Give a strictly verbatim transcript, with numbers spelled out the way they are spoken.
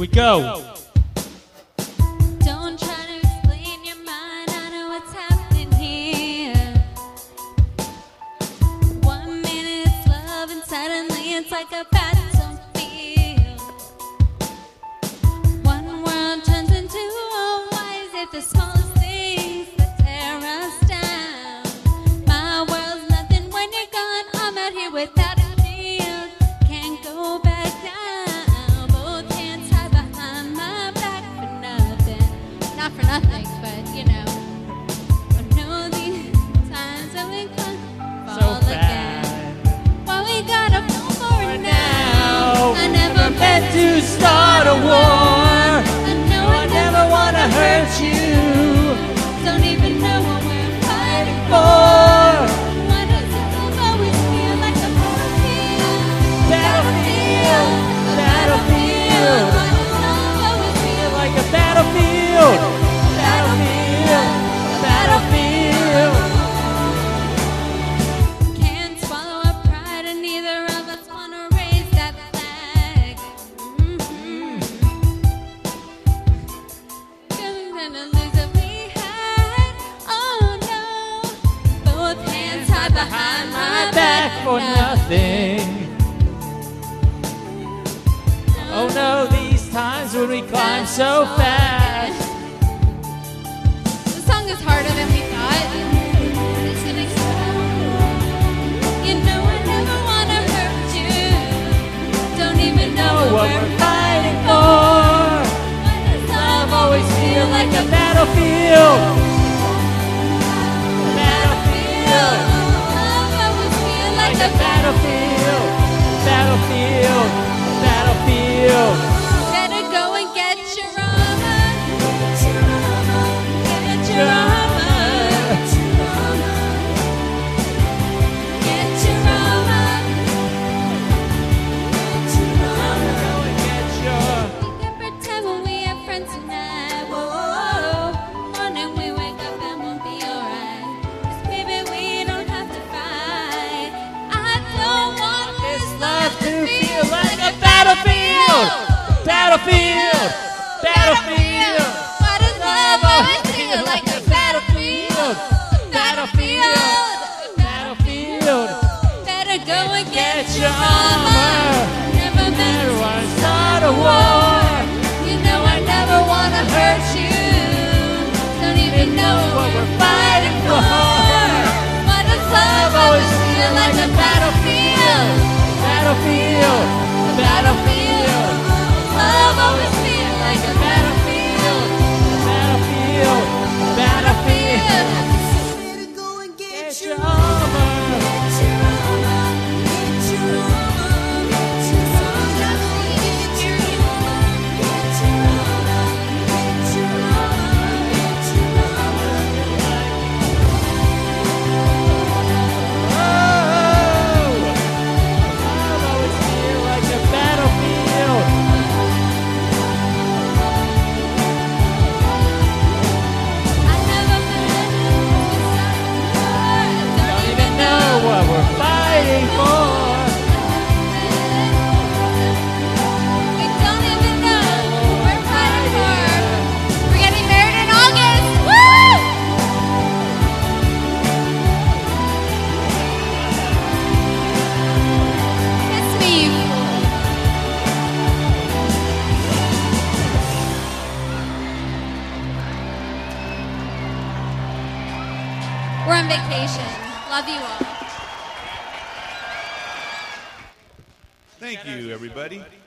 we go. Don't try to explain your mind, I know what's happening here. One minute it's love and suddenly it's like a battlefield. One world turns into a why is it the smallest things that tear us down? My world's nothing when you're gone, I'm out here without a shield. Can't go back down, both hands tied behind my back for nothing. Not for nothing, but you know. I know these times that we could fall So again. bad. Why we gotta fall for it Now, now? I never meant to start a war. I know I never wanna hurt you. Don't even know what we're fighting for. For Why does it always feel like a battlefield? battlefield, battlefield. Why does love always feel Like a battlefield, battlefield, battlefield. Can't swallow our pride and neither of us wanna raise that flag. Mm-hmm. Gonna lose what we had. Oh no. Both hands tied behind my back For nothing. Oh no, these times when we climb so fast. The song is harder than we thought. It's gonna You know I never wanna hurt you. Don't even know Know what we're fighting for. Why does love Always feel like a battlefield. Battlefield. Love always feel like Like a a battlefield. Battlefield. Battlefield. Better go and get your armor. Get your armor. Get your armor. We can pretend when we have friends tonight. Whoa, morning we wake up and we'll be alright. 'Cause baby we don't have to fight. I don't want this love to feel like a battlefield. Battlefield. Battlefield. Why does love always feel like a battlefield? Battlefield. Battlefield. Better go and get Get your your armor. armor. Never meant Never to wanna start a war. You know I never wanna hurt you. Don't even know what we're fighting for. Why does love always feel like a battlefield? Battlefield. Battlefield. Love always feel like a battlefield. Battlefield. Battlefield. Battlefield. Get your armor. Love always feel like a battlefield. I never Don't even know what we're fighting for. We don't even know what we're fighting for. We're getting married in August. Woo! Kiss me, you fool. We're on vacation. Love you all. Thank you, everybody.